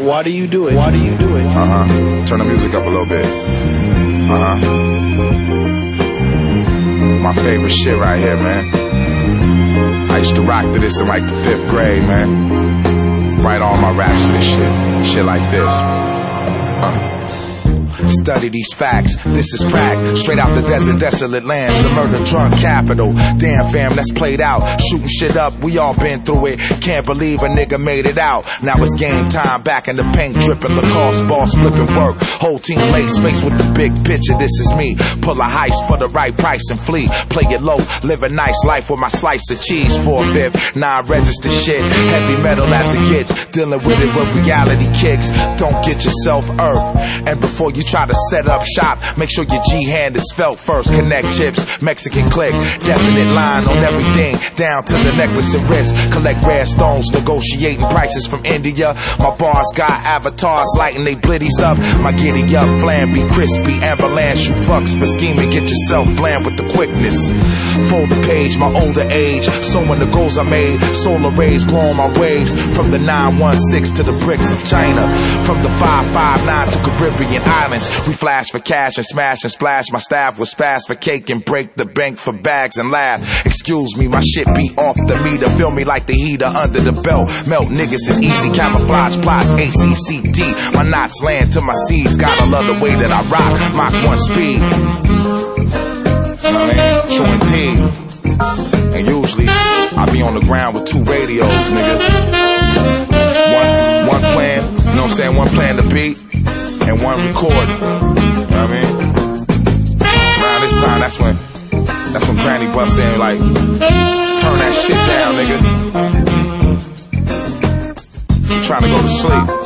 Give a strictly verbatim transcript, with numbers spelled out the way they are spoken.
Why do you do it? Why do you do it? Uh-huh. Turn the music up a little bit. Uh-huh. My favorite shit right here, man. I used to rock to this in like the fifth grade, man. Write all my raps to this shit. Shit like this. Uh. Study these facts, this is crack. Straight out the desert, desolate lands, the murder drunk capital. Damn fam, that's played out. Shooting shit up, we all been through it. Can't believe a nigga made it out. Now it's game time, back in the paint, dripping Lacoste, boss flipping work. Whole team lace, face with the big picture, this is me. Pull a heist for the right price and flee. Play it low, live a nice life with my slice of cheese. Four fifth, non-register shit. Heavy metal as it gets, dealing with it when reality kicks. Don't get yourself earth. And before you try to set up shop, make sure your G hand is felt first. Connect chips, Mexican click, definite line on everything, down to the necklace and wrist. Collect rare stones, negotiating prices from India. My bars got avatars lighting they blitties up. My giddy up, flamby, crispy, avalanche. You fucks for scheming, get yourself bland with the quickness. Fold the page, my older age, sowing the goals I made. Solar rays glowing my waves, from the nine one six to the bricks of China, from the five five nine to Caribbean islands. We flash for cash and smash and splash. My staff was fast for cake and break the bank for bags and laugh. Excuse me, my shit be off the meter. Feel me like the heater under the belt. Melt niggas is easy. Camouflage plots, A C C D. My knots land to my seeds. Gotta love the way that I rock. Mach one speed. You know what I mean? True indeed. And usually I be on the ground with two radios, nigga. One, one playing, you know what I'm saying? One playing the beat and one recording. You know what I mean? Around this time, that's when that's when Granny busts in like, turn that shit down, nigga. You trying to go to sleep.